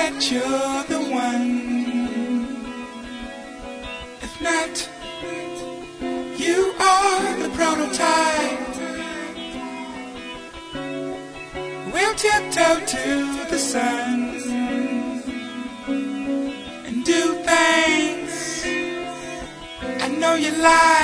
that you're the one. If not, you are the prototype. We'll tiptoe to the sun and do things I know you like.